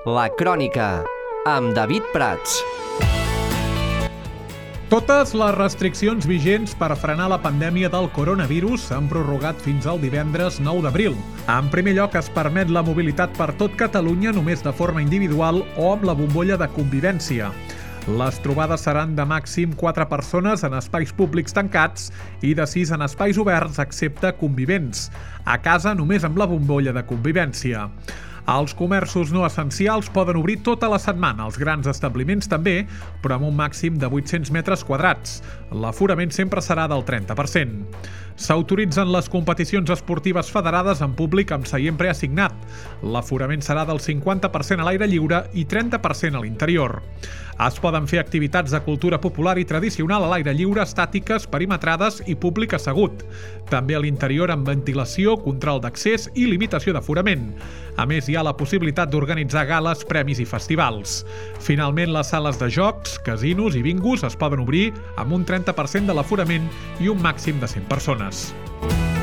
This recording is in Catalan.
La Crònica, amb David Prats. Totes les restriccions vigents per frenar la pandèmia del coronavirus s'han prorrogat fins al divendres 9 d'abril. En primer lloc, es permet la mobilitat per tot Catalunya només de forma individual o amb la bombolla de convivència. Les trobades seran de màxim 4 persones en espais públics tancats i de 6 en espais oberts, excepte convivents. A casa, només amb la bombolla de convivència. Els comerços no essencials poden obrir tota la setmana, els grans establiments també, però amb un màxim de 800 metres quadrats. L'aforament sempre serà del 30%. S'autoritzen les competicions esportives federades en públic amb seient preassignat. L'aforament serà del 50% a l'aire lliure i 30% a l'interior. Es poden fer activitats de cultura popular i tradicional a l'aire lliure, estàtiques, perimetrades i públic assegut. També a l'interior amb ventilació, control d'accés i limitació d'aforament. A més, hi ha la possibilitat d'organitzar gales, premis i festivals. Finalment, les sales de jocs, casinos i bingos es poden obrir amb un 30% de l'aforament i un màxim de 100 persones.